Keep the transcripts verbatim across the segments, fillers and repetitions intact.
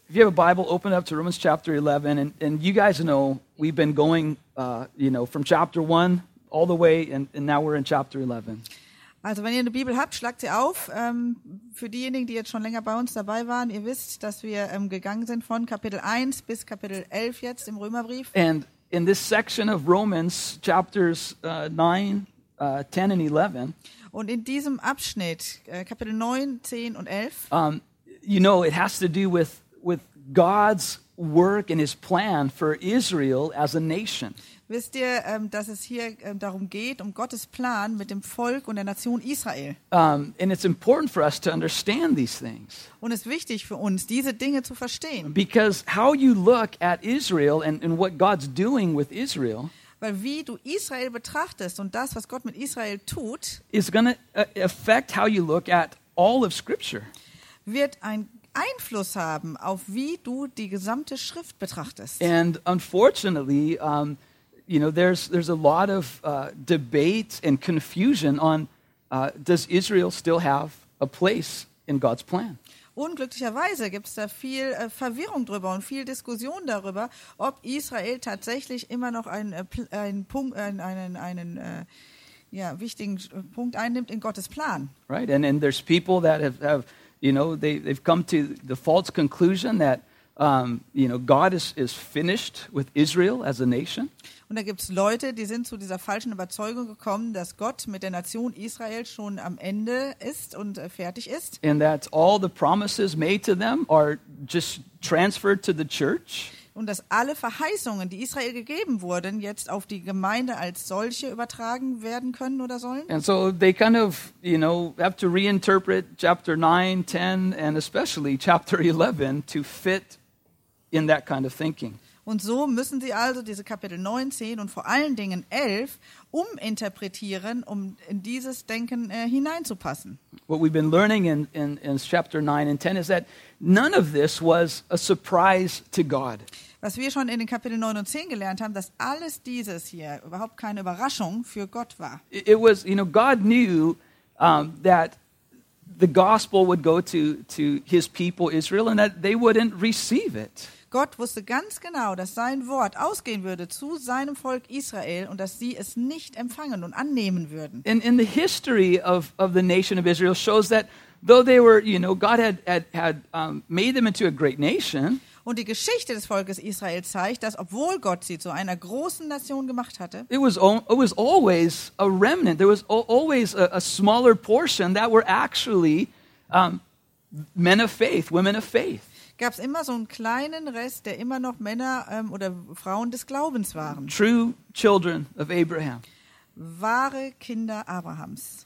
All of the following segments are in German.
if you have a Bible, open up to Romans chapter eleven, and, and you guys know we've been going, uh, you know, from chapter one all the way, and, and now we're in chapter eleven. Also wenn ihr eine Bibel habt, schlagt sie auf. Ähm, für diejenigen, die jetzt schon länger bei uns dabei waren, ihr wisst, dass wir ähm, gegangen sind von Kapitel eins bis Kapitel elf jetzt im Römerbrief. And in this section of Romans, chapters uh, nine, uh, ten, and eleven, Und in diesem Abschnitt, äh, Kapitel neun, zehn und elf, um, you know, it has to do with with God's work and His plan for Israel as a nation. wisst ihr, ähm, dass es hier ähm, darum geht, um Gottes Plan mit dem Volk und der Nation Israel. Um, and it's important for us to understand these things. Und es ist wichtig für uns, diese Dinge zu verstehen. Because how you look at Israel and, and what God's doing with Israel Weil wie du Israel betrachtest und das, was Gott mit Israel tut, is going to affect how you look at all of Scripture. wird einen Einfluss haben auf wie du die gesamte Schrift betrachtest. And unfortunately, um, you know, there's there's a lot of uh, debate and confusion on uh, does Israel still have a place in God's plan? Unglücklicherweise gibt es da viel äh, Verwirrung drüber und viel Diskussion darüber, ob Israel tatsächlich immer noch einen, äh, Pl- einen, Punkt, äh, einen, einen äh, ja, wichtigen äh, Punkt einnimmt in Gottes Plan. Right? And and there's people that have, have you know, they they've come to the false conclusion that um, you know, God is is finished with Israel as a nation. Und da gibt es Leute, die sind zu dieser falschen Überzeugung gekommen, dass Gott mit der Nation Israel schon am Ende ist und äh, fertig ist. And that all the promises made to them are just transferred to the church. Und dass alle Verheißungen, die Israel gegeben wurden, jetzt auf die Gemeinde als solche übertragen werden können oder sollen. And so they kind of, you know, have to reinterpret chapter nine, ten, and especially chapter eleven to fit in that kind of thinking. Und so müssen sie also diese Kapitel neun, zehn und vor allen Dingen elf uminterpretieren, um in dieses Denken äh, hineinzupassen. What we've been learning in, in, in chapter nine and ten is that none of this was a surprise to God. Was wir schon in den Kapiteln neun und zehn gelernt haben, dass alles dieses hier überhaupt keine Überraschung für Gott war. It, it was, you know, God knew um, that the gospel would go to, to his people Israel and that they wouldn't receive it. Gott wusste ganz genau, dass sein Wort ausgehen würde zu seinem Volk Israel und dass sie es nicht empfangen und annehmen würden. And in the history of, of the nation of Israel shows that though they were, you know, God had, had, had um, made them into a great nation. Und die Geschichte des Volkes Israel zeigt, dass obwohl Gott sie zu einer großen Nation gemacht hatte, It was, al- it was always a remnant. There was al- always a, a smaller portion that were actually um, men of faith, women of faith. gab es immer so einen kleinen Rest, der immer noch Männer ähm, oder Frauen des Glaubens waren. True children of Abraham. Wahre Kinder Abrahams.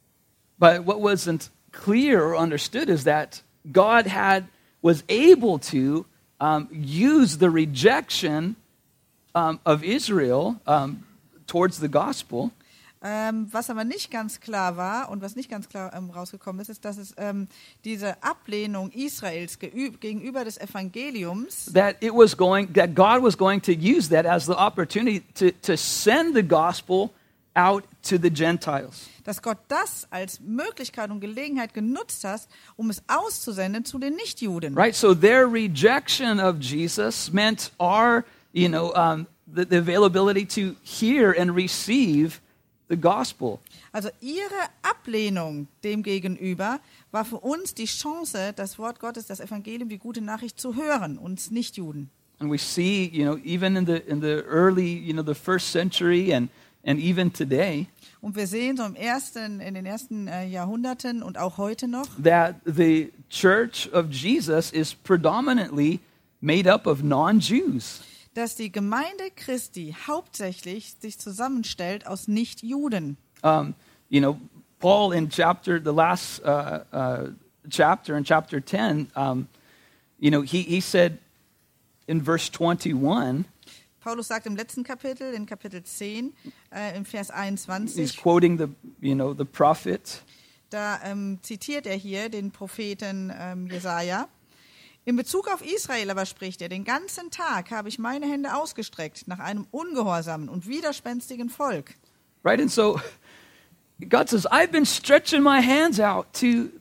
But what wasn't clear or understood is that God had was able to um, use the rejection um, of Israel um, towards the gospel Ähm, was aber nicht ganz klar war und was nicht ganz klar ähm, rausgekommen ist, ist, dass es ähm, diese Ablehnung Israels geü- gegenüber des Evangeliums, that it was going that God was going to use that as the opportunity to, to send the gospel out to the Gentiles. dass Gott das als Möglichkeit und Gelegenheit genutzt hat, um es auszusenden zu den Nichtjuden. Right? So their rejection of Jesus meant our, you know, um, the, the availability to hear and receive the gospel. Also ihre Ablehnung dem gegenüber war für uns die Chance, das Wort Gottes, das Evangelium, die gute Nachricht zu hören, uns Nichtjuden. And we see, you know, even in the in the early, you know, the first century and and even today, Und wir sehen so im ersten, in den ersten äh, Jahrhunderten und auch heute noch, that the church of Jesus is predominantly made up of non-Jews. dass die Gemeinde Christi hauptsächlich sich zusammenstellt aus Nichtjuden. Um, you know, Paul in chapter, the last uh, uh, chapter, in chapter ten, um, you know, he, he said in verse twenty-one, Paulus sagt im letzten Kapitel, in Kapitel zehn, äh, im Vers he's einundzwanzig, quoting the, you know, the prophet, da ähm, zitiert er hier den Propheten ähm, Jesaja. In Bezug auf Israel aber spricht er, den ganzen Tag habe ich meine Hände ausgestreckt nach einem ungehorsamen und widerspenstigen Volk. right? And so God says, I've been stretching my hands out to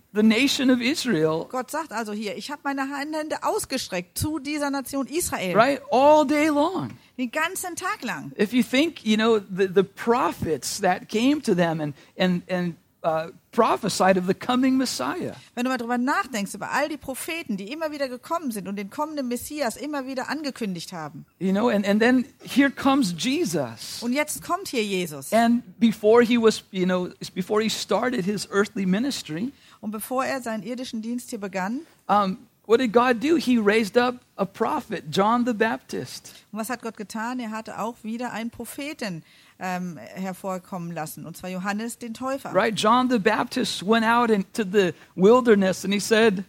the nation of Israel, Gott sagt also hier, ich habe meine Hände ausgestreckt zu dieser Nation Israel. right, all day long. Den ganzen Tag lang. If you think, you know, the, the prophets that came to them and, and, and uh, prophesied of the coming Messiah. Wenn du mal drüber nachdenkst, über all die Propheten, die immer wieder gekommen sind und den kommenden Messias immer wieder angekündigt haben. You know, and, and then here comes Jesus. Und jetzt kommt hier Jesus. And before he was, you know, before he started his earthly ministry, Und bevor er seinen irdischen Dienst hier begann, um, what did God do? He raised up a prophet, John the Baptist. und was hat Gott getan? Er hatte auch wieder einen Propheten ähm, hervorkommen lassen, und zwar Johannes den Täufer. Right? John the Baptist went out into the wilderness and he said,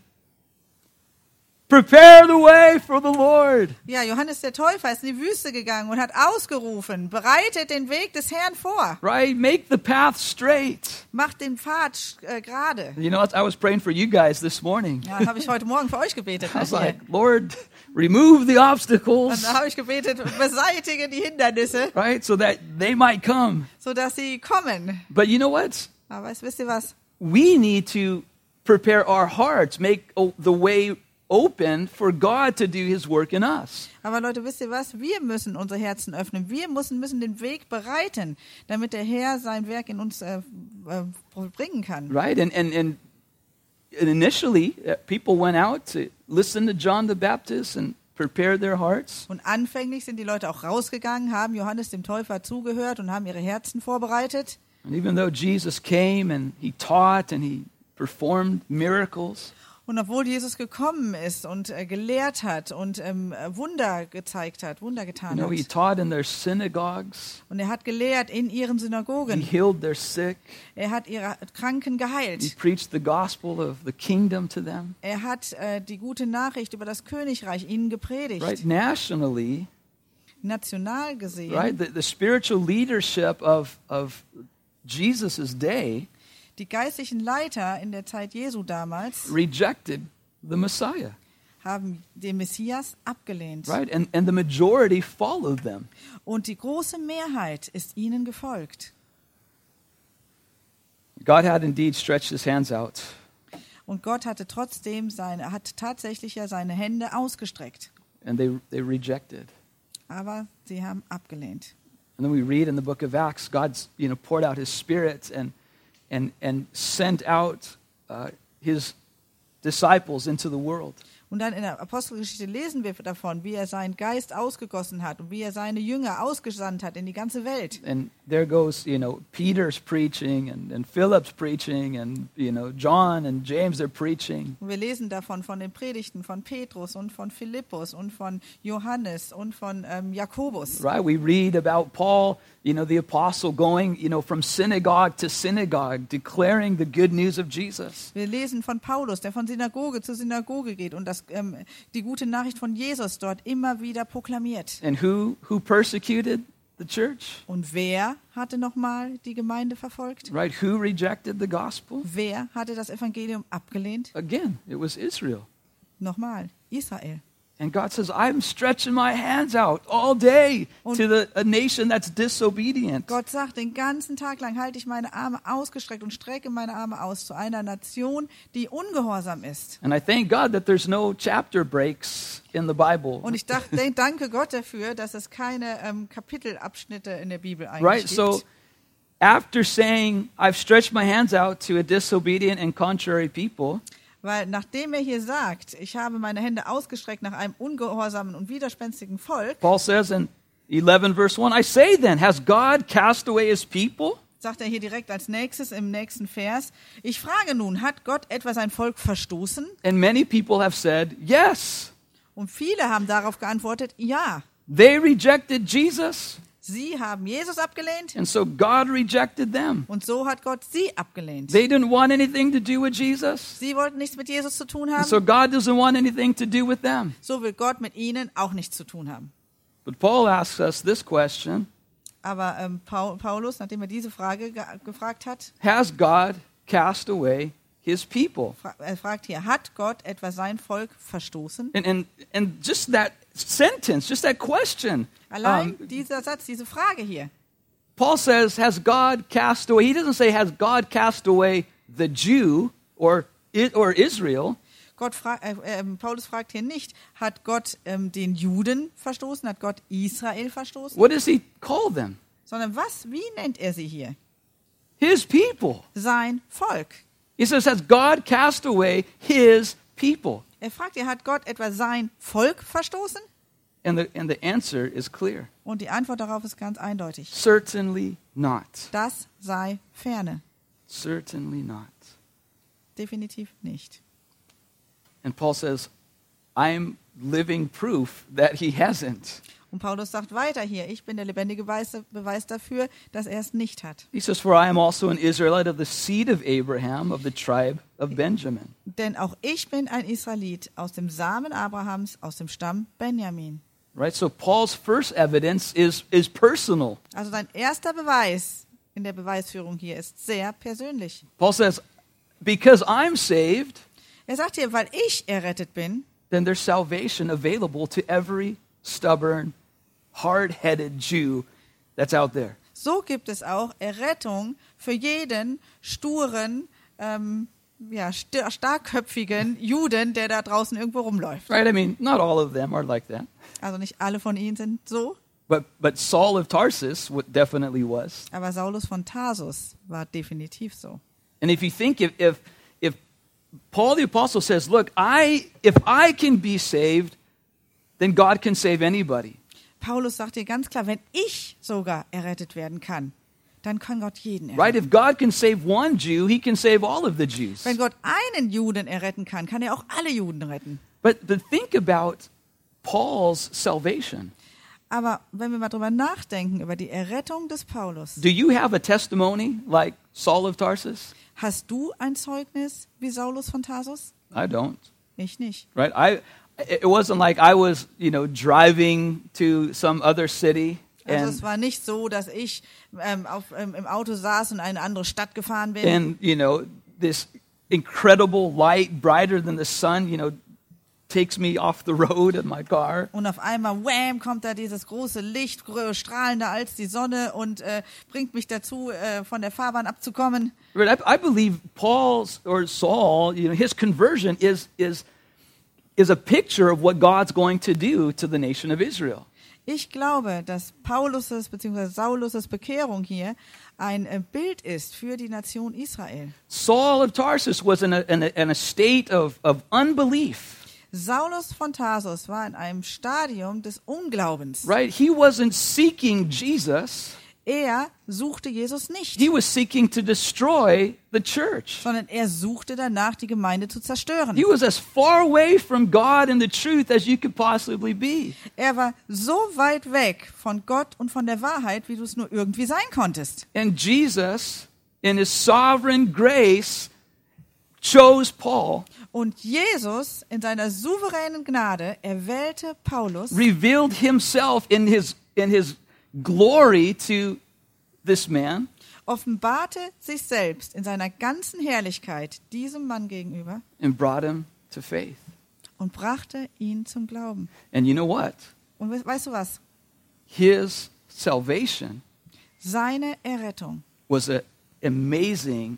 prepare the way for the Lord. Ja, Johannes der Täufer ist in die Wüste gegangen und hat ausgerufen, bereitet den Weg des Herrn vor, Right? Make the path straight. macht den Pfad äh, gerade. You know, I was praying for you guys this morning. Ja, habe ich heute Morgen für euch gebetet. I was Ne? like, Lord, remove the Und obstacles, da habe ich gebetet, beseitige die Hindernisse, right? So that they might come. sodass sie kommen. But you know what? Aber weißt, wisst ihr was? We need to prepare our hearts, make o- the way open for God to do his work in us. Aber Leute, wisst ihr was? Wir müssen unsere Herzen öffnen. Wir müssen, müssen den Weg bereiten, damit der Herr sein Werk in uns äh, äh, vollbringen kann. Right? And, and, and initially, uh, people went out to listen to John the Baptist and prepare their hearts. Und anfänglich sind die Leute auch rausgegangen, haben Johannes dem Täufer zugehört und haben ihre Herzen vorbereitet. And even though Jesus came and he taught and he performed miracles, Und obwohl Jesus gekommen ist und äh, gelehrt hat und ähm, Wunder gezeigt hat, Wunder you getan know, he hat. taught in their synagogues, Und er hat gelehrt in ihren he Synagogen. healed their sick, Er hat ihre Kranken he geheilt. preached the gospel of the kingdom to them. Er hat äh, die gute Nachricht über das Königreich ihnen gepredigt. Right? Nationally, National gesehen, right? The, the spiritual leadership of, of Jesus' day die geistlichen Leiter in der Zeit Jesu damals rejected the Messiah, haben den Messias abgelehnt. right? And, and the majority followed them. Und die große Mehrheit ist ihnen gefolgt. God had indeed stretched his hands out, Und Gott hatte trotzdem seine, hat tatsächlich ja seine Hände ausgestreckt. and they, they rejected. Aber sie haben abgelehnt. And then we read in the book of Acts, God's, you know, poured out his spirit and, and, and sent out uh, his disciples into the world. Und dann in der Apostelgeschichte lesen wir davon, wie er seinen Geist ausgegossen hat und wie er seine Jünger ausgesandt hat in die ganze Welt. And there goes, you know, Peter's preaching and, and Philip's preaching and, you know, John and James, they're preaching. Und wir lesen davon von den Predigten von Petrus und von Philippus und von Johannes und von ähm, Jakobus. Right? We read about Paul, you know, the apostle going, you know, from synagogue to synagogue, declaring the good news of Jesus. Wir lesen von Paulus, der von Synagoge zu Synagoge geht und das, ähm, die gute Nachricht von Jesus dort immer wieder proklamiert. And who, who persecuted the church? Und wer hatte nochmal die Gemeinde verfolgt? Right? Who rejected the gospel? Wer hatte das Evangelium abgelehnt? Again, it was Israel. Nochmal, Israel. And God says, I'm stretching my hands out all day Und- to the, a nation that's disobedient. Gott sagt, den ganzen Tag lang halte ich meine Arme ausgestreckt und strecke meine Arme aus zu einer Nation, die ungehorsam ist. And I thank God that there's no chapter breaks in the Bible. Und ich dachte, danke Gott dafür, dass es keine ähm, Kapitelabschnitte in der Bibel eigentlich Right? gibt. So after saying, I've stretched my hands out to a disobedient and contrary people, Weil nachdem er hier sagt, ich habe meine Hände ausgestreckt nach einem ungehorsamen und widerspenstigen Volk, Paul says in eleven verse one, I say then, has God cast away his people? sagt er hier direkt als nächstes im nächsten Vers, ich frage nun, hat Gott etwa sein Volk verstoßen? And many people have said, yes. Und viele haben darauf geantwortet, ja. They rejected Jesus, Sie haben Jesus abgelehnt and so God rejected them. und so hat Gott sie abgelehnt. They didn't want anything to do with Jesus, Sie wollten nichts mit Jesus zu tun and so haben, God doesn't want anything to do with them. so will Gott mit ihnen auch nichts zu tun haben. But Paul asks us this question, Aber ähm, Paul, Paulus, nachdem er diese Frage ge gefragt hat, has God cast away his people? fra er fragt hier, hat Gott etwa sein Volk verstoßen? And, and, and just that sentence, just that question, Allein um, dieser Satz, diese Frage hier. Paul says, has God cast away? He doesn't say, has God cast away the Jew or it or Israel. Gott fra- äh, äh, Paulus fragt hier nicht, hat Gott ähm, den Juden verstoßen, hat Gott Israel verstoßen, What does he call them? sondern was, wie nennt er sie hier? His people. Sein Volk. He says, has God cast away his people? Er fragt, er hat Gott etwa sein Volk verstoßen? And the, and the answer is clear. Und die Antwort darauf ist ganz eindeutig. Certainly not. Das sei ferne. Certainly not. Definitiv nicht. And Paul says, I'm living proof that he hasn't. Und Paulus sagt weiter hier, ich bin der lebendige Beweis, Beweis dafür, dass er es nicht hat. He says, for I am also an Israelite of the seed of Abraham, of the tribe of Benjamin. Denn auch ich bin ein Israelit aus dem Samen Abrahams, aus dem Stamm Benjamin. Right? So Paul's first evidence is, is personal. Also sein erster Beweis in der Beweisführung hier ist sehr persönlich. Paul says, because I'm saved, Er sagt hier, weil ich errettet bin, then there's salvation available to every stubborn, hard-headed Jew that's out there. so gibt es auch Errettung für jeden sturen, ähm, ja, st- starkköpfigen Juden, der da draußen irgendwo rumläuft. Right? I mean, not all of them are like that. Also nicht alle von ihnen sind so, But, but Saul of Tarsus w- definitely was. aber Saulus von Tarsus war definitiv so. And if you think if, if, if Paul the Apostle says, look, I, if I can be saved, then God can save anybody. Paulus sagt hier ganz klar, wenn ich sogar errettet werden kann, dann kann Gott jeden erretten. Right? If God can save one Jew, he can save all of the Jews. Wenn Gott einen Juden erretten kann, kann er auch alle Juden retten. But, but think about Paul's salvation. Aber wenn wir mal drüber nachdenken, über die Errettung des Paulus, Do you have a testimony like Saul of Tarsus? hast du ein Zeugnis wie Saulus von Tarsus? I don't. Ich nicht. Right? I it wasn't like I was, you know, driving to some other city Also and es war nicht so, dass ich ähm, auf, ähm, im Auto saß und in eine andere Stadt gefahren bin. and you know, this incredible light brighter than the sun, you know, takes me off the road in my car. Und auf einmal, wham, kommt da dieses große Licht, grö- strahlender als die Sonne und äh, bringt mich dazu, äh, von der Fahrbahn abzukommen. But I, I believe Paul's or Saul, you know, his conversion is is is a picture of what God's going to do to the nation of Israel. Ich glaube, dass Paulus' bzw. Saulus' Bekehrung hier ein äh, Bild ist für die Nation Israel. Saul of Tarsus was in a, in a, in a state of, of unbelief, Saulus von Tarsus war in einem Stadium des Unglaubens. right? He wasn't seeking Jesus. Er suchte Jesus nicht, He was seeking to destroy the church. sondern er suchte danach, die Gemeinde zu zerstören. He was as far away from God and the truth as you could possibly be. Er war so weit weg von Gott und von der Wahrheit, wie du es nur irgendwie sein konntest. And Jesus, in his sovereign grace, chose Paul, Und Jesus in seiner souveränen Gnade erwählte Paulus, revealed himself in his in his glory to this man, offenbarte sich selbst in seiner ganzen Herrlichkeit diesem Mann gegenüber and brought him to faith. und brachte ihn zum Glauben. And you know what? Und we- weißt du was? His salvation Seine Errettung was an amazing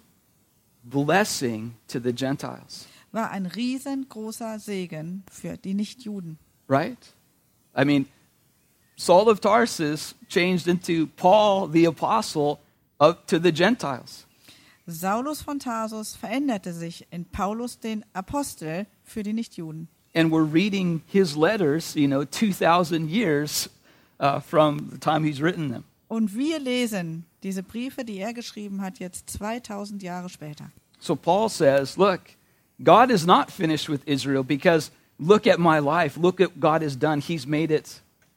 blessing to the Gentiles, war ein riesengroßer Segen für die Nichtjuden. right? I mean, Saul of Tarsus changed into Paul the apostle up to the Gentiles. Saulus von Tarsus veränderte sich in Paulus den Apostel für die Nichtjuden. And we're reading his letters, you know, two thousand years uh, from the time he's written them. Und wir lesen diese Briefe, die er geschrieben hat, jetzt zweitausend Jahre später. So Paul says, look, God is not finished with Israel because look at my life. Look at what God has done. He's made it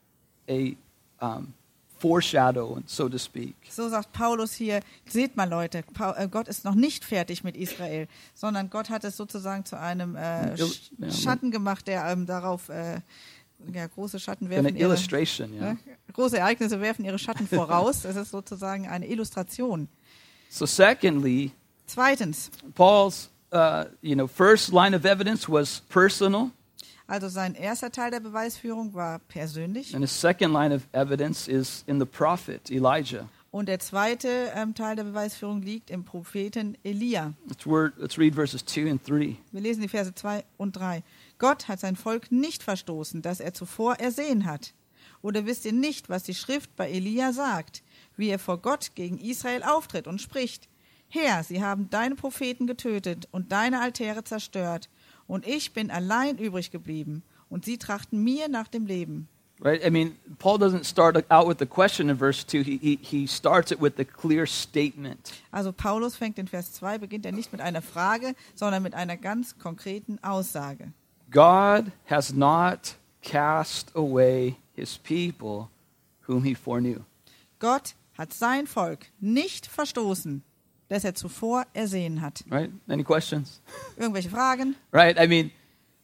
a um, foreshadow, so to speak. So sagt Paulus hier, seht mal Leute, Paul, äh, Gott ist noch nicht fertig mit Israel, sondern Gott hat es sozusagen zu einem äh, Sch Ja, Schatten gemacht, der ähm, darauf, äh, ja, große Schatten An werfen ihre, illustration, yeah. ne? Große Ereignisse werfen ihre Schatten voraus. Es ist sozusagen eine Illustration. So secondly, Zweitens, Paul's uh, you know, first line of evidence was personal, also sein erster Teil der Beweisführung war persönlich and his second line of evidence is in the prophet Elijah. Und der zweite ähm, Teil der Beweisführung liegt im Propheten Elia. Let's, word, let's read verses two and three. Wir lesen die Verse zwei und drei. Gott hat sein Volk nicht verstoßen, das er zuvor ersehen hat. Oder wisst ihr nicht, was die Schrift bei Elia sagt, wie er vor Gott gegen Israel auftritt und spricht: Herr, sie haben deine Propheten getötet und deine Altäre zerstört, und ich bin allein übrig geblieben, und sie trachten mir nach dem Leben. Right? I mean, Paul doesn't start out with the question in verse two. He, he, he starts it with the clear statement. Also Paulus fängt in Vers zwei, beginnt er nicht mit einer Frage, sondern mit einer ganz konkreten Aussage. God has not cast away his people whom he foreknew. Gott hat sein Volk nicht verstoßen, das er zuvor ersehen hat. Right? Any questions? Irgendwelche Fragen? Right? I mean,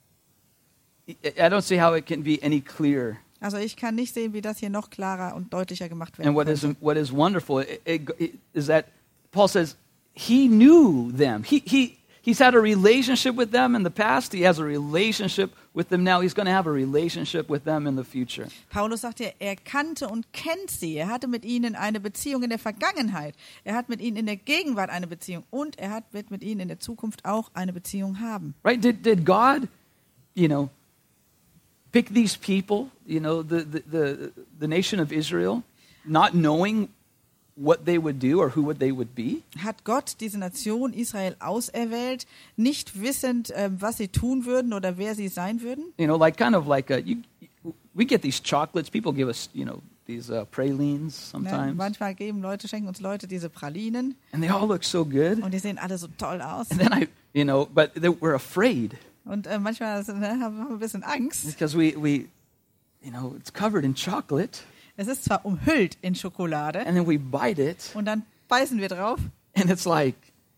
I don't see how it can be any clearer. Also ich kann nicht sehen, wie das hier noch klarer und deutlicher gemacht werden And what is könnte. what is wonderful it, it, it, is that Paul says he knew them. He he he's had a relationship with them in the past. He has a relationship with them now. He's going to have a relationship with them in the future. Paulus sagt ja, er kannte und kennt sie. Er hatte mit ihnen eine Beziehung in der Vergangenheit. Er hat mit ihnen in der Gegenwart eine Beziehung. Und er hat, wird mit ihnen in der Zukunft auch eine Beziehung haben. Right? Did did God, you know, pick these people, you know, the the the, the nation of Israel, not knowing what they would do or who would they would be? Hat Gott diese Nation Israel auserwählt, nicht wissend, ähm, was sie tun würden oder wer sie sein würden? You know, like kind of like a, you, we get these chocolates. People give us, you know, these uh, pralines Ne? sometimes, Manchmal geben Leute, schenken uns Leute diese Pralinen and they all look so good. und die sehen alle so toll aus. And then I, you know, but they, we're afraid Und äh, manchmal ne, haben wir ein bisschen Angst. because we we, you know, it's covered in chocolate, Es ist zwar umhüllt in Schokolade and then we bite it, und dann beißen wir drauf and it's like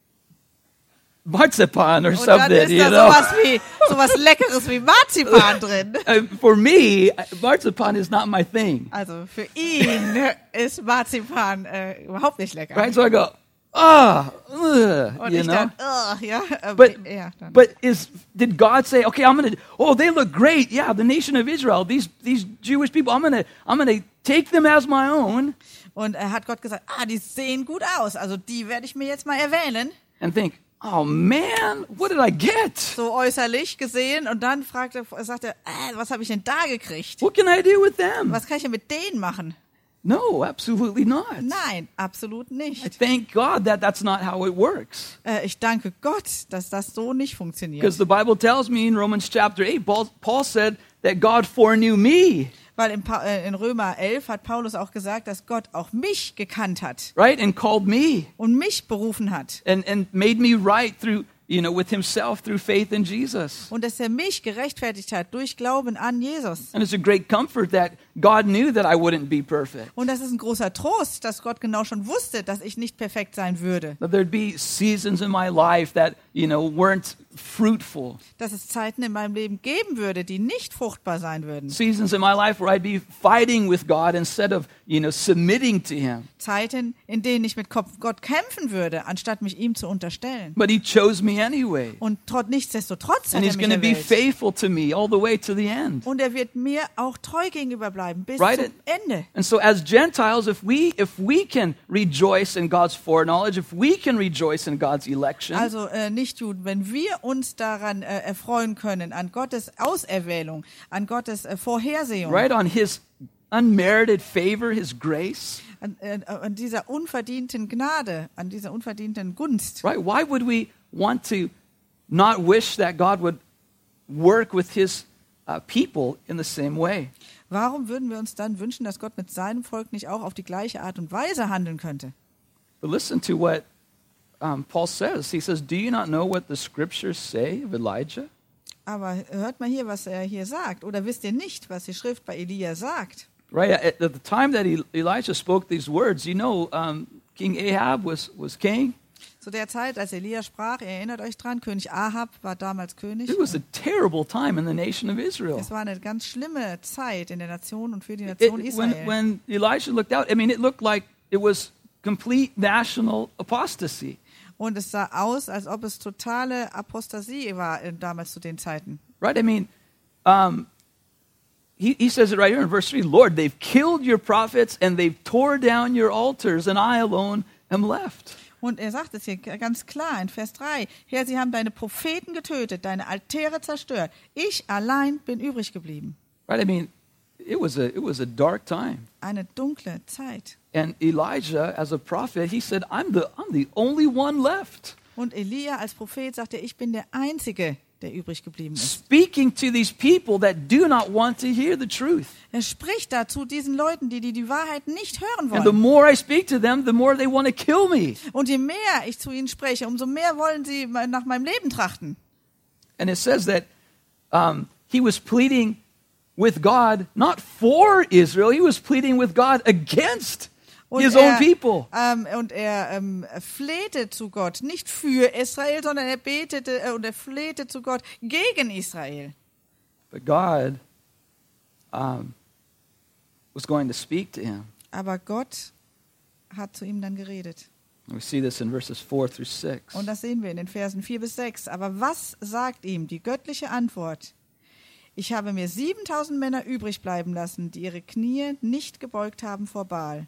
marzipan or und dann something, ist you da know. sowas wie sowas Leckeres wie Marzipan drin. Uh, for me, marzipan is not my thing, Also für ihn ist Marzipan äh, überhaupt nicht lecker. right? So I go, ah, ugh, Und you ich know. dann, ugh, ja, äh, But ja, dann. but is did God say, okay, I'm gonna? Oh, they look great. Yeah, the nation of Israel. These these Jewish people. I'm gonna I'm gonna take them as my own Und er hat Gott gesagt, ah, die sehen gut aus, also die werde ich mir jetzt mal erwählen. and think, oh man, what did I get? So äußerlich gesehen. Und dann fragt er, sagt er, äh, was habe ich denn da gekriegt? What can I do with them? Was kann ich denn mit denen machen? No, absolutely not. Nein, absolut I nicht. thank God that that's not how it works. Äh, ich danke Gott, dass das so nicht funktioniert. Because the Bible tells me in Romans chapter eight, Paul, Paul said that God foreknew me, Weil in, pa äh, in Römer elf hat Paulus auch gesagt, dass Gott auch mich gekannt hat right? And called me und mich berufen hat. and, and made me right through, you know, with himself through faith in Jesus. Und dass er mich gerechtfertigt hat durch Glauben an Jesus. And it's a great comfort that God knew that I wouldn't be perfect. Und das ist ein großer Trost, dass Gott genau schon wusste, dass ich nicht perfekt sein würde. That there'd be seasons in my life that, you know, weren't fruitful. Dass es Zeiten in meinem Leben geben würde, die nicht fruchtbar sein würden. Seasons in my life where I'd be fighting with God instead of, you know, submitting to him. Zeiten, in denen ich mit Gott kämpfen würde, anstatt mich ihm zu unterstellen. But he chose me anyway. Und trotz, nichtsdestotrotz hat And er he's mich going to be erwählt. faithful to me all the way to the end. Und er wird mir auch treu gegenüber bleiben bis Right? zum Ende. And so as Gentiles, if we if we can rejoice in God's foreknowledge, if we can rejoice in God's election, Also äh, nicht Juden, wenn wir uns daran äh, erfreuen können, an Gottes Auserwählung, an Gottes äh, Vorhersehung, right, on his unmerited favor, his grace, an, äh, an dieser unverdienten Gnade, an dieser unverdienten Gunst. right? Why would we want to not wish that God would work with his uh, people in the same way? Warum würden wir uns dann wünschen, dass Gott mit seinem Volk nicht auch auf die gleiche Art und Weise handeln könnte? But listen to what um, Paul says. He says, "Do you not know what the scriptures say of Elijah?" Aber hört mal hier, was er hier sagt. Oder wisst ihr nicht, was die Schrift bei Elia sagt? Right at, at the time that E- Elijah spoke these words, you know, um, King Ahab was was king. Zu der Zeit, als Elia sprach, ihr erinnert euch dran, König Ahab war damals König. It was a terrible time in the nation of Israel. Es war eine ganz schlimme Zeit in der Nation und für die It- Nation when, Israel. when Elijah looked out, I mean, it looked like it was complete national apostasy. Und es sah aus, als ob es totale Apostasie war äh, damals zu den Zeiten. Right? I mean, um, he, he says it right here in verse three, Lord, they've killed your prophets and they've tore down your altars and I alone am left. Und er sagt es hier ganz klar in Vers drei. Herr, sie haben deine Propheten getötet, deine Altäre zerstört. Ich allein bin übrig geblieben. Right? I mean, it was a, it was a dark time. Eine dunkle Zeit. And Elijah, as a prophet, he said, I'm the, I'm the only one left. Und Elia als Prophet sagte, ich bin der Einzige, der übrig geblieben ist. Speaking to these people that do not want to hear the truth. Er spricht da zu diesen Leuten, die, die die Wahrheit nicht hören And the wollen. more I speak to them, the more they want to kill me. Und je mehr ich zu ihnen spreche, umso mehr wollen sie nach meinem Leben trachten. And it says that um, he was pleading with God, not for Israel, he was pleading with God against Und his er, own people. ähm, und er ähm, flehte zu Gott, nicht für Israel, sondern er betete äh, und er flehte zu Gott gegen Israel. But God um, was going to speak to him. Aber Gott hat zu ihm dann geredet. We see this in verses four through six. Und das sehen wir in den Versen vier bis sechs. Aber was sagt ihm die göttliche Antwort? Ich habe mir siebentausend Männer übrig bleiben lassen, die ihre Knie nicht gebeugt haben vor Baal.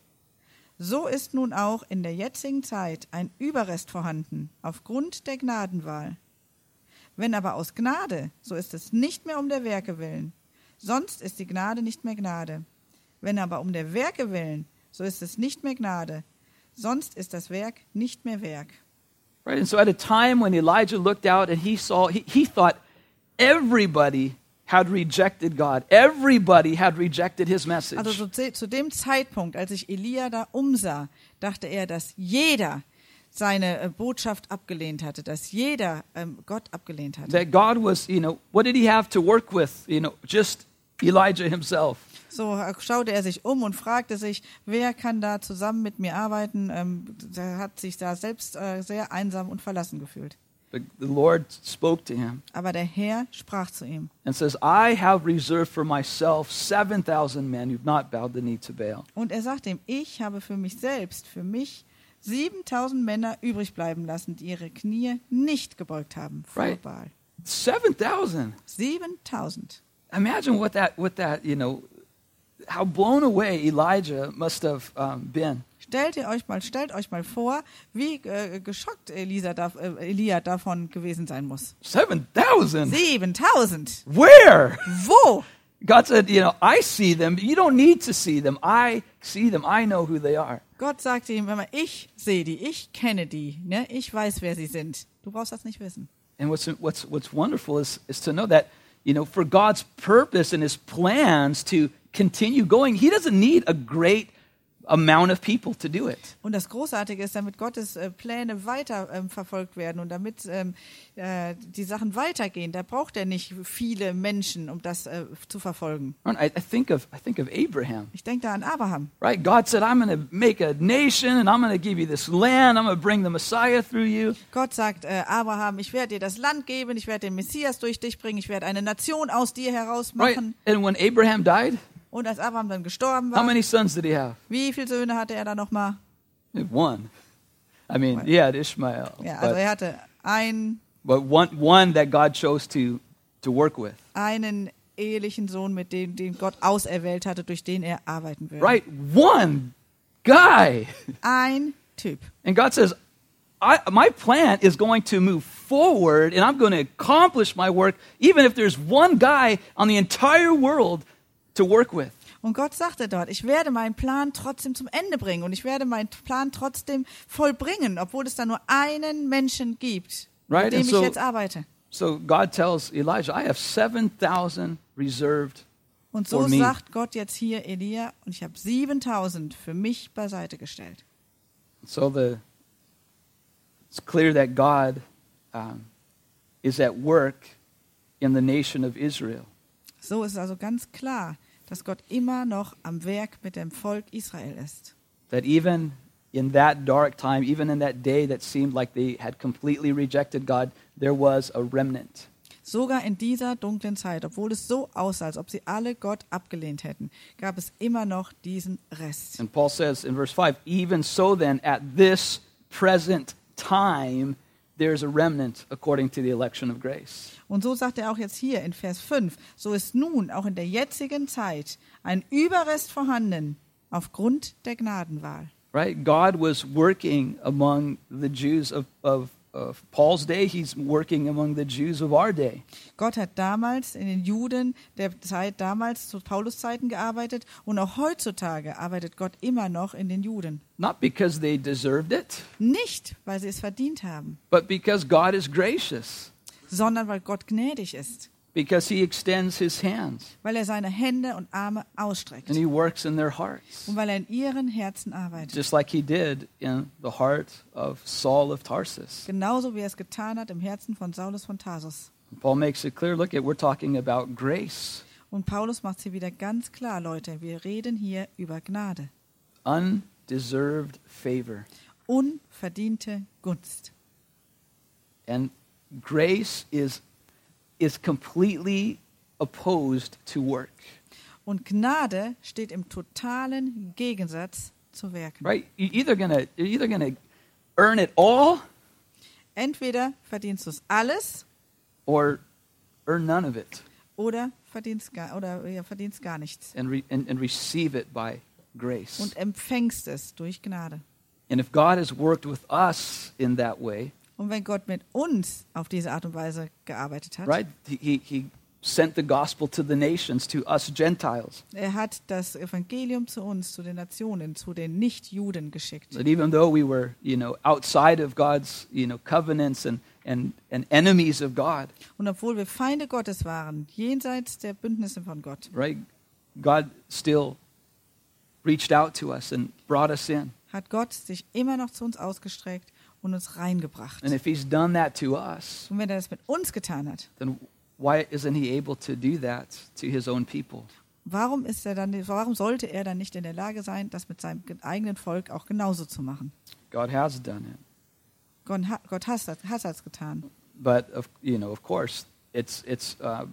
So ist nun auch in der jetzigen Zeit ein Überrest vorhanden, aufgrund der Gnadenwahl. Wenn aber aus Gnade, so ist es nicht mehr um der Werke willen. Sonst ist die Gnade nicht mehr Gnade. Wenn aber um der Werke willen, so ist es nicht mehr Gnade. Sonst ist das Werk nicht mehr Werk. Right, and so at a time when Elijah looked out and he saw, he, he thought everybody had rejected God. Everybody had rejected his message. Also so zu, zu dem Zeitpunkt, als sich Elia da umsah, dachte er, dass jeder seine äh, Botschaft abgelehnt hatte, dass jeder ähm, Gott abgelehnt hatte. That God was, you know, what did he have to work with? You know, just Elijah himself. So äh, schaute er sich um und fragte sich, wer kann da zusammen mit mir arbeiten? Ähm, er hat sich da selbst äh, sehr einsam und verlassen gefühlt. But the Lord spoke to him Aber der Herr sprach zu ihm and says, I have reserved for myself seven thousand men who've not bowed the knee to Baal. und er sagte ihm, ich habe für mich selbst, für mich siebentausend Männer übrig bleiben lassen, die ihre Knie nicht gebeugt haben vor Right. Baal. seven thousand. siebentausend. Imagine what that, what that, you know, how blown away Elijah must have um, been. Stellt ihr euch mal, stellt euch mal vor, wie äh, geschockt Elisa da, äh, Elia davon gewesen sein muss. seven thousand? siebentausend. Where? Wo? God said, you know, I see them. You don't need to see them. I see them. I know who they are. Gott sagte ihm immer, ich sehe die, ich kenne die, ne? Ich weiß, wer sie sind. Du brauchst das nicht wissen. And what's, what's, what's wonderful is, is to know that, you know, for God's purpose and his plans to continue going, he doesn't need a great amount of people to do it. Und das Großartige ist, damit Gottes äh, Pläne weiter ähm, verfolgt werden und damit ähm, äh, die Sachen weitergehen, da braucht er nicht viele Menschen, um das äh, zu verfolgen. I, I think of I think of Abraham, Ich denke da an Abraham. right? God said, I'm going to make a nation and I'm going to give you this land. I'm going to bring the Messiah through you. Gott sagt, äh, Abraham, ich werde dir das Land geben, ich werde den Messias durch dich bringen, ich werde eine Nation aus dir heraus Right? machen. And when Abraham died, Und als Abraham dann gestorben how war, many sons did he have? wie viele Söhne hatte er da nochmal? One. I mean, he had Ishmael, Ja, also but, er hatte ein, but one, one that God chose to, to work with. einen ehelichen Sohn, mit dem den Gott auserwählt hatte, durch den er arbeiten würde. Right? One guy. Ein Typ. And God says, I, my plan is going to move forward and I'm going to accomplish my work even if there's one guy on the entire world to work with. Und Gott sagte dort, ich werde meinen Plan trotzdem zum Ende bringen und ich werde meinen Plan trotzdem vollbringen, obwohl es da nur einen Menschen gibt, Right, mit dem and ich so- jetzt arbeite. So God tells Elijah, I have seven thousand reserved. Und so for me. sagt Gott jetzt hier Elia, und ich habe siebentausend für mich beiseite gestellt. So the it's clear that God um, is at work in the nation of Israel. So ist also ganz klar, dass Gott immer noch am Werk mit dem Volk Israel ist. That even in that dark time, even in that day that seemed like they had completely rejected God, there was a remnant. Sogar in dieser dunklen Zeit, obwohl es so aussah, als ob sie alle Gott abgelehnt hätten, gab es immer noch diesen Rest. And Paul says in verse five, even so then, at this present time, there's a remnant according to the election of grace. Und so sagt er auch jetzt hier in Vers fünf, so ist nun auch in der jetzigen Zeit ein Überrest vorhanden aufgrund der Gnadenwahl. Right? God was working among the Jews of, of, of Paul's day. He's working among the Jews of our day. Gott hat damals in den Juden der Zeit damals zu Paulus Zeiten gearbeitet und auch heutzutage arbeitet Gott immer noch in den Juden. Not because they deserved it, Nicht, weil sie es verdient haben, but because God is gracious. sondern weil Gott gnädig ist, Because he extends his hands weil er seine Hände und Arme ausstreckt and he works in their hearts. und weil er in ihren Herzen arbeitet. Just like he did in the heart of Saul of Tarsus. Genauso wie er es getan hat im Herzen von Saulus von Tarsus. Paul makes it clear, look, at we're talking about grace, Und Paulus macht hier wieder ganz klar, Leute, wir reden hier über Gnade. undeserved favor. Unverdiente Gunst. And grace is is completely opposed to work. Und Gnade steht im totalen Gegensatz zu Werken. Right? You're either gonna you're either gonna earn it all Entweder verdienst du es alles or earn none of it oder verdienst gar, oder, ja, verdienst gar nichts. and, re, and and receive it by grace. Und empfängst es durch Gnade. And if God has worked with us in that way, Und wenn Gott mit uns auf diese Art und Weise gearbeitet hat, right? He he, he sent the gospel to the nations, to us Gentiles. er hat das Evangelium zu uns, zu den Nationen, zu den Nichtjuden geschickt. That even though we were, you know, outside of God's, you know, covenants and and and enemies of God, Und obwohl wir Feinde Gottes waren, jenseits der Bündnisse von Gott, right? God still reached out to us and brought us in. hat Gott sich immer noch zu uns ausgestreckt und uns reingebracht. And if he's done that to us, Und wenn er das mit uns getan hat, then why isn't he able to do that to his own people? warum ist er dann, warum sollte er dann nicht in der Lage sein, das mit seinem eigenen Volk auch genauso zu machen? God has done it. Gott hat, Gott hat, hat das getan. But of, you know, of course, it's it's uh,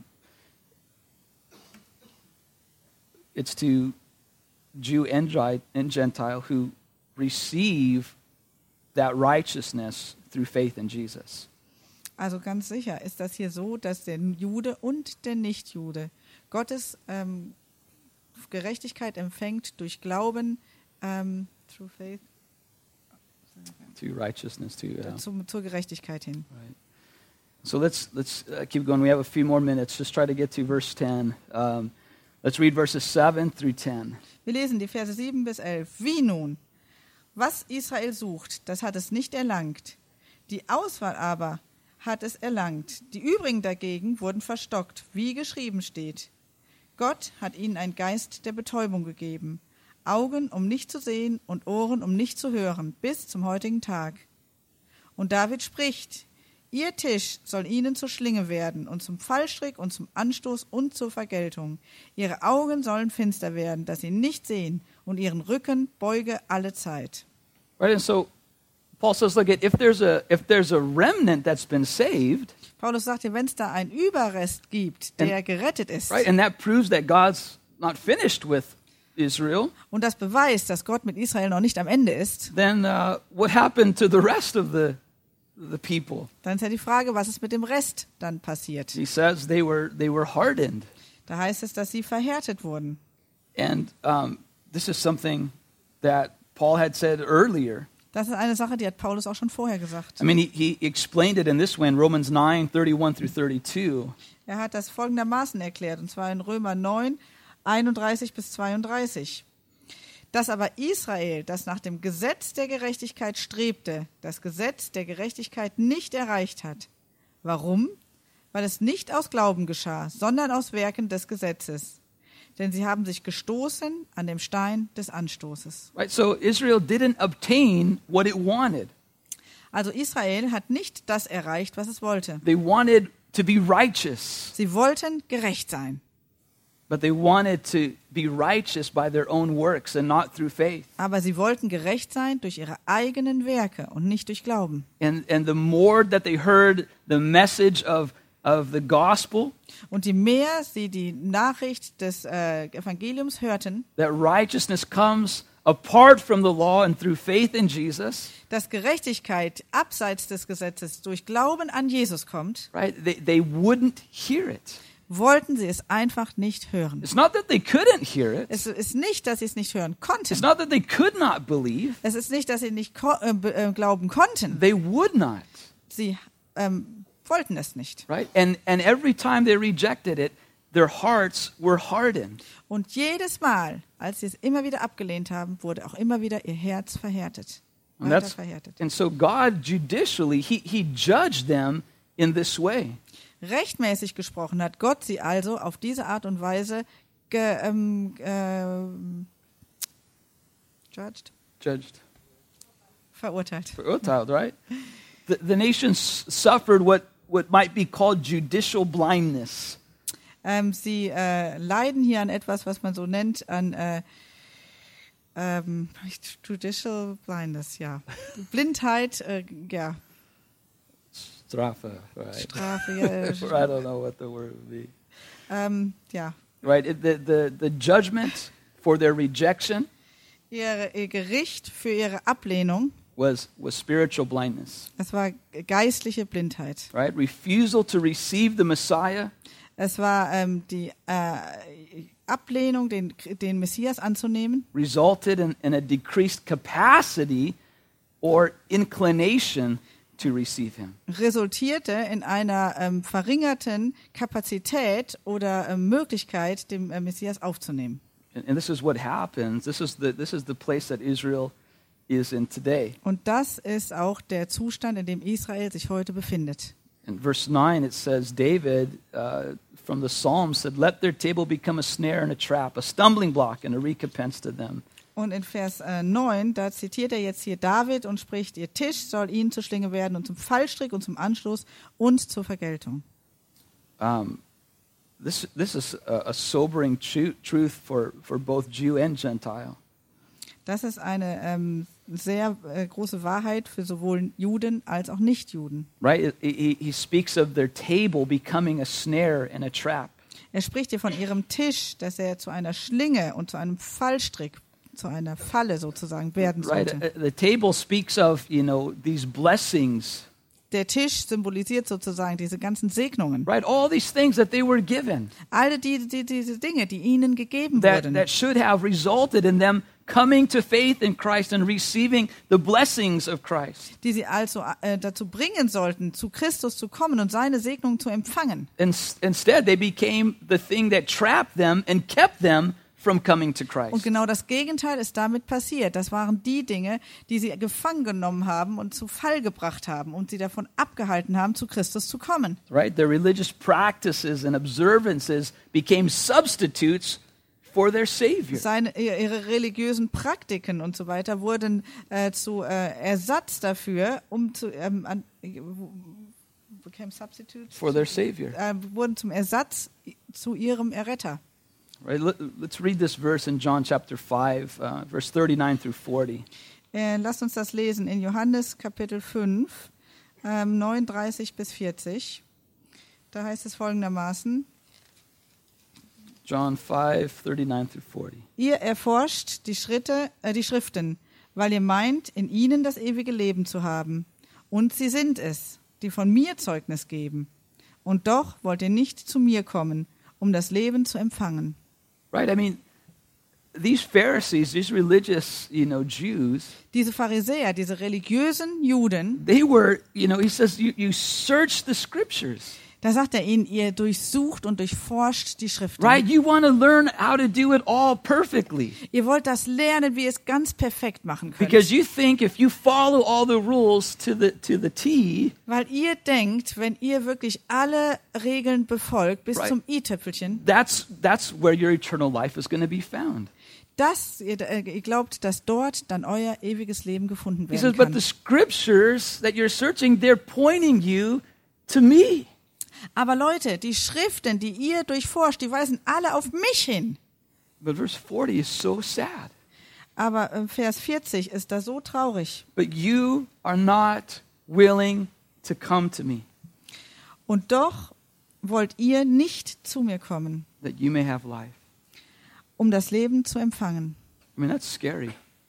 it's to Jew and Gi- and Gentile who receive that righteousness through faith in Jesus. Also ganz sicher ist das hier so, dass der Jude und der Nichtjude Gottes ähm, Gerechtigkeit empfängt durch Glauben, ähm, through faith, To righteousness, to uh, zum, zur Gerechtigkeit hin. right. So let's let's uh, keep going. We have a few more minutes. Just try to get to verse ten. Um, let's read verses seven through ten. Wir lesen die Verse sieben bis elf. Wie nun? Was Israel sucht, das hat es nicht erlangt. Die Auswahl aber hat es erlangt. Die übrigen dagegen wurden verstockt, wie geschrieben steht. Gott hat ihnen einen Geist der Betäubung gegeben, Augen, um nicht zu sehen und Ohren, um nicht zu hören, bis zum heutigen Tag. Und David spricht, ihr Tisch soll ihnen zur Schlinge werden und zum Fallstrick und zum Anstoß und zur Vergeltung. Ihre Augen sollen finster werden, dass sie nicht sehen, und ihren Rücken beuge alle Zeit. Right, and so Paul says, look, if there's a if there's a remnant that's been saved, Paulus sagt hier, wenn es da einen Überrest gibt, der And- gerettet ist, right, and that proves that God's not finished with Israel, und das beweist, dass Gott mit Israel noch nicht am Ende ist, then uh, what happened to the rest of the the people? dann ist ja die Frage, was ist mit dem Rest dann passiert? He says they were they were hardened, Da heißt es, dass sie verhärtet wurden. and um, this is something that Paul had said earlier. Das ist eine Sache, die hat Paulus auch schon vorher gesagt. I mean, he, he explained it in this way in Romans nine thirty-one through thirty-two. Er hat das folgendermaßen erklärt, und zwar in Römer neun, einunddreißig bis zweiunddreißig. Dass aber Israel, das nach dem Gesetz der Gerechtigkeit strebte, das Gesetz der Gerechtigkeit nicht erreicht hat. Warum? Weil es nicht aus Glauben geschah, sondern aus Werken des Gesetzes. Denn sie haben sich gestoßen an dem Stein des Anstoßes. Right? So Israel didn't obtain what it wanted. Also Israel hat nicht das erreicht, was es wollte. They wanted to be righteous, Sie wollten gerecht sein, but they wanted to be righteous by their own works and not through faith. aber sie wollten gerecht sein durch ihre eigenen Werke und nicht durch Glauben. And and the more that they heard the message of of the gospel, Und je mehr sie die Nachricht des äh, Evangeliums hörten, that righteousness comes apart from the law and through faith in Jesus, dass Gerechtigkeit abseits des Gesetzes durch Glauben an Jesus kommt, right? They, they wouldn't hear it. wollten sie es einfach nicht hören. It's not that they couldn't hear it. Es ist nicht, dass sie es nicht hören It's konnten. not that they could not believe. Es ist nicht, dass sie nicht ko- äh, be- äh, glauben konnten. They would not, Sie ähm, wollten es nicht. right? And and every time they rejected it, their hearts were hardened. Und jedes Mal, als sie es immer wieder abgelehnt haben, wurde auch immer wieder ihr Herz verhärtet. And Weiter that's verhärtet. and so God judicially he he judged them in this way. Rechtmäßig gesprochen hat Gott sie also auf diese Art und Weise ge, ähm, ähm, judged, Judged, verurteilt. verurteilt, right? The, the nation s- suffered what what might be called judicial blindness. Ähm, sie äh, leiden hier an etwas, was man so nennt, an äh, ähm, judicial blindness, ja. Blindheit, äh, ja. Strafe, right? Strafe, ja. I don't know what the word would be. ähm, ja. Right? It- The, the, the judgment for their rejection Ihr, ihr Gericht für ihre Ablehnung, was, was spiritual blindness, es war geistliche Blindheit. right? Refusal to receive the Messiah, Es war ähm, die äh, Ablehnung, den, den Messias anzunehmen, resulted in, in a decreased capacity or inclination to receive him. resultierte in einer ähm, verringerten Kapazität oder ähm, Möglichkeit, den äh, Messias aufzunehmen. And, and this is what happens. This is the, this is the place that Israel is in today. Und das ist auch der Zustand, in dem Israel sich heute befindet. In verse nine, it says, David uh, from the Psalms said, "Let their table become a snare and a trap, a stumbling block and a recompense to them." Und in Vers äh, neun, da zitiert er jetzt hier David und spricht, ihr Tisch soll ihnen zur Schlinge werden und zum Fallstrick und zum Anstoß und zur Vergeltung. Um, this, this is a, a sobering tru- truth for, for both Jew and Gentile. Das ist eine ähm, sehr äh, große Wahrheit für sowohl Juden als auch Nichtjuden. Right? He, he speaks of their table becoming a snare and a trap. Er spricht hier von ihrem Tisch, dass er zu einer Schlinge und zu einem Fallstrick, zu einer Falle sozusagen werden Right? sollte. Uh, The table speaks of, you know, these blessings, Der Tisch symbolisiert sozusagen diese ganzen Segnungen. right? All these things that they were given Alle die, die, diese Dinge, die ihnen gegeben that, wurden. that should have resulted in them coming to faith in Christ and receiving the blessings of Christ. die sie also äh, dazu bringen sollten, zu Christus zu kommen und seine Segnung zu empfangen. In, instead, they became the thing that trapped them and kept them from coming to Und Christ. genau das Gegenteil ist damit passiert. Das waren die Dinge, die sie gefangen genommen haben und zu Fall gebracht haben und sie davon abgehalten haben, zu Christus zu kommen. Right? Their religious practices and observances became substitutes for their Savior. Seine, ihre religiösen Praktiken und so weiter wurden äh, zu äh, Ersatz dafür, um zu ähm, an, became substitute, For their Savior. äh, wurden zum Ersatz zu ihrem Erretter. Right? Let, let's read this verse in John chapter five, uh, verse thirty-nine through forty. Äh, lasst uns das lesen in Johannes Kapitel fünf, ähm, neununddreißig bis vierzig. Da heißt es folgendermaßen: John five, thirty-nine through forty. Ihr erforscht die, Schritte, äh, die Schriften, weil ihr meint, in ihnen das ewige Leben zu haben. Und sie sind es, die von mir Zeugnis geben. Und doch wollt ihr nicht zu mir kommen, um das Leben zu empfangen. Right? I mean, these Pharisees, these religious, you know, Jews, Diese Pharisäer, diese religiösen Juden, they were, you know, he says, you, you search the scriptures. da sagt er ihnen, ihr durchsucht und durchforscht die Schriften. Right? You want to learn how to do it all perfectly. Ihr wollt das lernen, wie ihr es ganz perfekt machen könnt. Because you think if you follow all the rules to the to the T, Weil ihr denkt, wenn ihr wirklich alle Regeln befolgt, bis Right. zum i-Tüpfelchen, that's that's where your eternal life is going to be found. dass ihr, äh, ihr glaubt, dass dort dann euer ewiges Leben gefunden He says, werden but kann. the scriptures that you're searching, they're pointing you to me. Aber Leute, die Schriften, die ihr durchforscht, die weisen alle auf mich hin. But verse forty is so sad. Aber äh, Vers vierzig ist da so traurig. But you are not willing to come to me, Und doch wollt ihr nicht zu mir kommen, that you may have life. um das Leben zu empfangen. I mean, that's scary.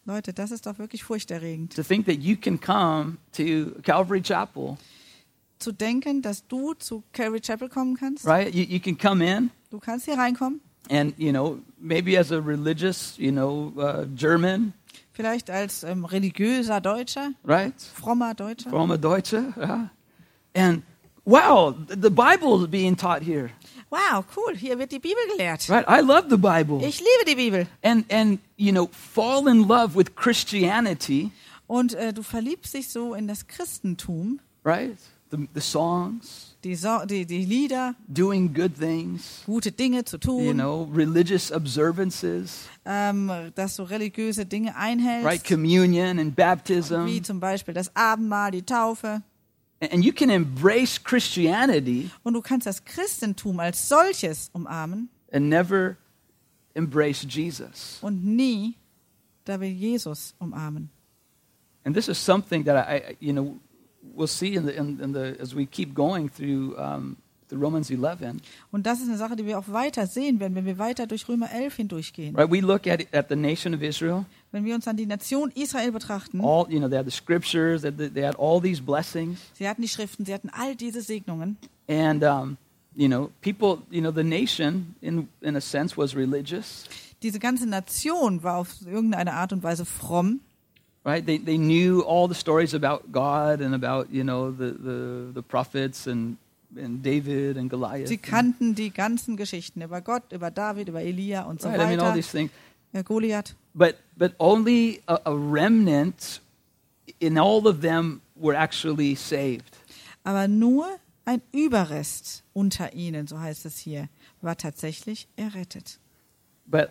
Leute, das ist doch wirklich furchterregend. To think that you can come to Calvary Chapel, Zu denken, dass du zu Calvary Chapel kommen kannst. right? You, you can come in Du kannst hier reinkommen, and, you know, maybe as a religious, you know, uh, German, vielleicht als ähm, religiöser Deutscher, right? frommer Deutscher. Fromme Deutsche, yeah. And wow, the Bible is being taught here, Wow, cool, hier wird die Bibel gelehrt. right? I love the Bible. Ich liebe die Bibel. And, and you know, fall in love with Christianity, Und äh, du verliebst dich so in das Christentum, right? The, the songs, die, so die, die Lieder, doing good things, gute Dinge zu you tun, know, religious observances, ähm, dass du religiöse Dinge right? einhältst, Communion and baptism. wie zum Beispiel das Abendmahl, die Taufe. And you can embrace Christianity Und du kannst das Christentum als solches umarmen and never embrace Jesus. und nie dabei Jesus umarmen. And this is something that I, I you know, we'll see in the, in, in the as we keep going through um, the Romans eleven. Und das ist eine Sache, die wir auch weiter sehen werden, wenn wir weiter durch Römer elf hindurchgehen. Right? We look at at the nation of Israel. Wenn wir uns dann die Nation Israel betrachten, All you know, they had the scriptures. They, they had all these blessings, sie hatten die Schriften, sie hatten all diese Segnungen. and um, you know, people. You know, the nation in in a sense was religious. Diese ganze Nation war auf irgendeine Art und Weise fromm. Right? They they knew all the stories about God and about, you know, the the, the prophets and and David and Goliath. Sie kannten die ganzen Geschichten über Gott, über David, über Elia und so Right? I mean, all weiter, these things. ja, Goliath. But but only a, a remnant in all of them were actually saved. Aber nur ein Überrest unter ihnen, so heißt es hier, war tatsächlich errettet. But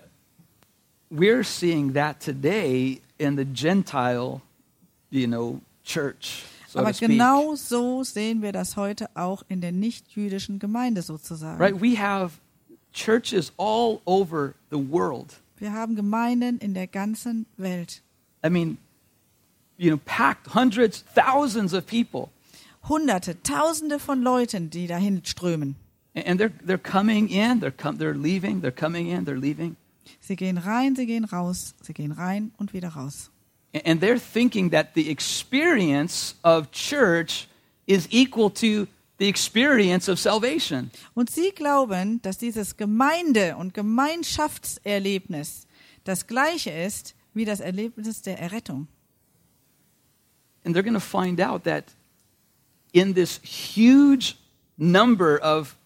we're seeing that today in the Gentile, you know, church. So Aber to speak. genau so sehen wir das heute auch in der nicht-jüdischen Gemeinde sozusagen. Right? We have churches all over the world. Wir haben Gemeinden in der ganzen Welt. I mean, you know, packed hundreds, thousands of people. Hunderte, Tausende von Leuten, die dahin strömen. And they're they're coming in, they're com- they're leaving, they're coming in, they're leaving. Sie gehen rein, sie gehen raus, sie gehen rein und wieder raus. And they're thinking that the experience of church is equal to the experience of salvation. Und sie glauben, dass dieses Gemeinde- und Gemeinschaftserlebnis das gleiche ist wie das Erlebnis der Errettung. And they're going to find out that in this huge number of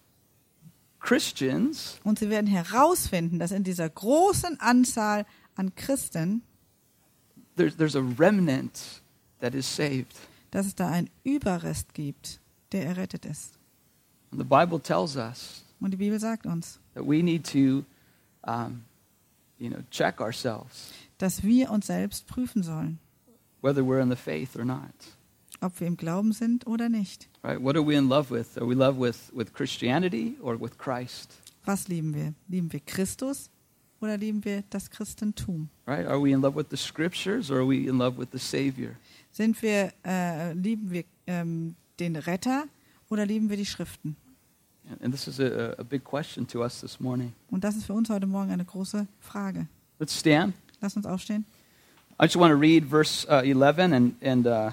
Christians, Und sie werden herausfinden, dass in dieser großen Anzahl an Christen, there's, there's a remnant that is saved. dass es da einen Überrest gibt, der errettet ist. And the Bible tells us Und die Bibel sagt uns, that we need to, um, you know, check ourselves, dass wir uns selbst prüfen sollen, whether we're in the faith or not. ob wir im Glauben sind oder nicht. Right? What are we in love with? Are we in love with, with Christianity or with Christ? Was lieben wir? Lieben wir Christus oder lieben wir das Christentum? Right? Are we in love with the scriptures or are we in love with the Savior? Sind wir, äh, lieben wir ähm, den Retter oder lieben wir die Schriften? And, and this is a, a big question to us this morning. Und das ist für uns heute Morgen eine große Frage. Let's stand. Lass uns aufstehen. I just want to read verse uh, eleven, and, and uh,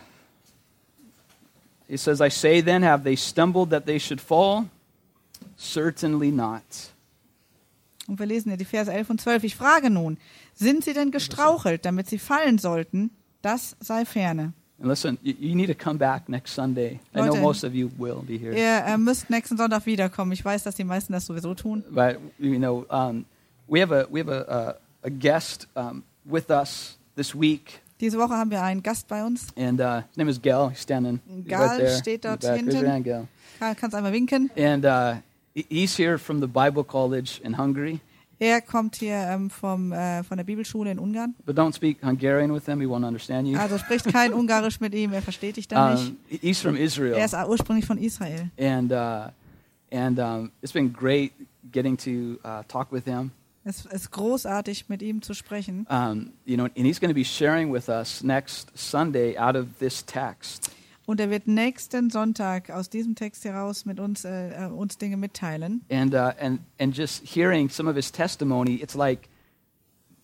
it says, I say then, have they stumbled that they should fall? Certainly not. Und wir lesen ja die Verse elf und zwölf. Ich frage nun, sind sie denn gestrauchelt, damit sie fallen sollten? Das sei ferne. And listen, you, you need to come back next Sunday. I know Leute, most of you will be here. Ihr äh, müsst nächsten Sonntag wiederkommen. Ich weiß, dass die meisten das sowieso tun. But, you know, um, we have a, we have a, a, a guest um, with us this week. Diese Woche haben wir einen Gast bei uns. And uh, his name is Gail. He's standing Gail right there. steht in the dort back. Raise your hinten. hand, Gail. Karl, kannst einmal winken. And uh, he- he's here from the Bible College in Hungary. Er kommt hier ähm, vom, äh, von der Bibelschule in Ungarn. But don't speak Hungarian with him. He won't understand you. Also spricht kein Ungarisch mit ihm, er versteht dich dann nicht. Um, he's from Israel. Er ist ursprünglich von Israel. And, uh, and um, it's been great getting to uh, talk with him. Es ist großartig, mit ihm zu sprechen. Um, you know, and he's going to be sharing with us next Sunday out of this text. Und er wird nächsten Sonntag aus diesem Text heraus mit uns, äh, uns Dinge mitteilen. And, uh, and, and just hearing some of his testimony, it's like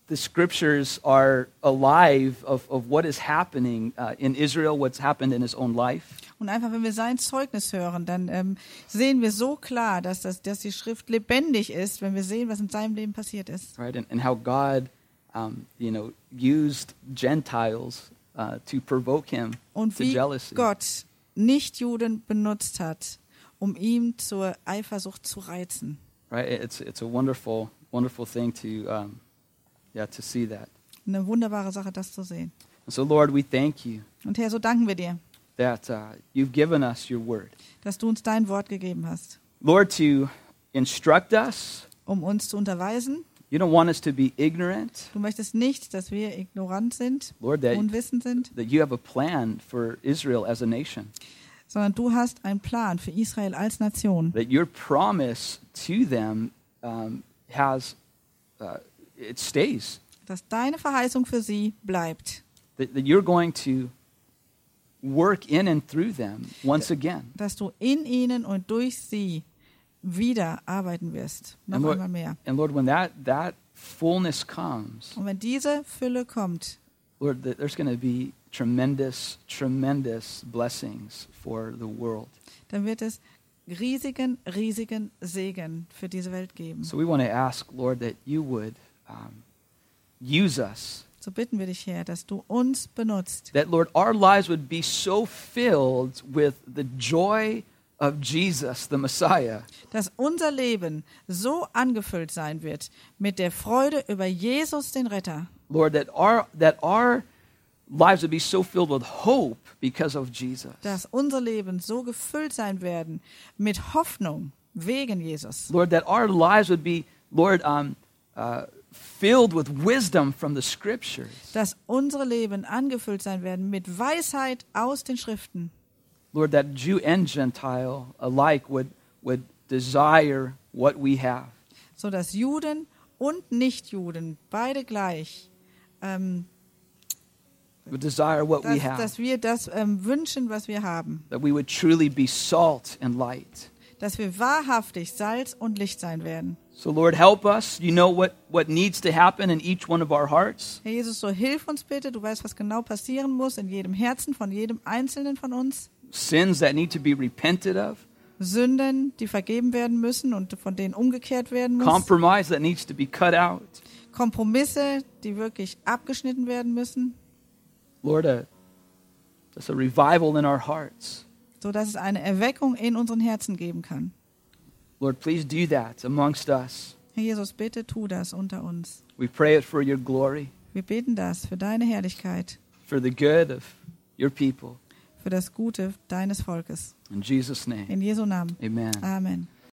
the scriptures are alive of, of what is happening uh, in Israel, what's happened in his own life. Und einfach, wenn wir sein Zeugnis hören, dann ähm, sehen wir so klar, dass, das, dass die Schrift lebendig ist, wenn wir sehen, was in seinem Leben passiert ist. Right, and, and how God, um, you know, used Gentiles uh, to provoke him Und to wie jealousy. Gott Nichtjuden benutzt hat, um ihn zur Eifersucht zu reizen. Right, it's it's a wonderful, wonderful thing to, um, yeah, to see that. Eine wunderbare Sache, das zu sehen. And so, Lord, we thank you Und Herr, so danken wir dir, that uh, you've given us your word, dass du uns dein Wort gegeben hast, Lord, to instruct us. um uns zu unterweisen. You don't want us to be ignorant, Du möchtest nicht, dass wir ignorant sind, Lord, that unwissend sind, that you have a plan for Israel as a nation. sondern du hast einen Plan für Israel als Nation. That your promise to them um, has, uh, it stays. Dass deine Verheißung für sie bleibt. That, that you're going to work in and through them once again. Dass du in ihnen und durch sie wieder arbeiten wirst. Noch And Lord, einmal mehr. and Lord, when that, that fullness comes, Und wenn diese Fülle kommt, Lord, that there's going to be tremendous, tremendous blessings for the world. dann wird es riesigen, riesigen Segen für diese Welt geben. So we want to ask, Lord, that you would um, use us. So bitten wir dich, Herr, dass du uns benutzt. That, Lord, our lives would be so filled with the joy of Jesus, the Messiah, Dass unser Leben so angefüllt sein wird mit der Freude über Jesus, den Retter. Lord, that our, that our lives would be so filled with hope because of Jesus. Dass unser Leben so gefüllt sein werden mit Hoffnung wegen Jesus. Lord, that our lives would be, Lord, um, uh, filled with wisdom from the Scriptures. Dass unsere Leben angefüllt sein werden mit Weisheit aus den Schriften. Lord, that Jew and Gentile alike would, would desire what we have. So dass Juden und Nichtjuden beide gleich, ähm, Would desire what we dass, have. dass wir das ähm, wünschen, was wir haben. That we would truly be salt and light. Dass wir wahrhaftig Salz und Licht sein werden. So Lord, help us. You know what, what needs to happen in each one of our hearts. Herr Jesus, so hilf uns bitte. Du weißt, was genau passieren muss in jedem Herzen von jedem Einzelnen von uns. Sins that need to be repented of. Sünden, die vergeben werden müssen und von denen umgekehrt werden muss. Compromise that needs to be cut out. Kompromisse, die wirklich abgeschnitten werden müssen, Lord, a, just a revival in our hearts. so dass es eine Erweckung in unseren Herzen geben kann. Lord, please do that amongst us. Herr Jesus, bitte tu das unter uns. We pray it for your glory, Wir beten das für deine Herrlichkeit, for the good of your people. für das Gute deines Volkes. In Jesus' name, In Jesu Namen. amen. Amen.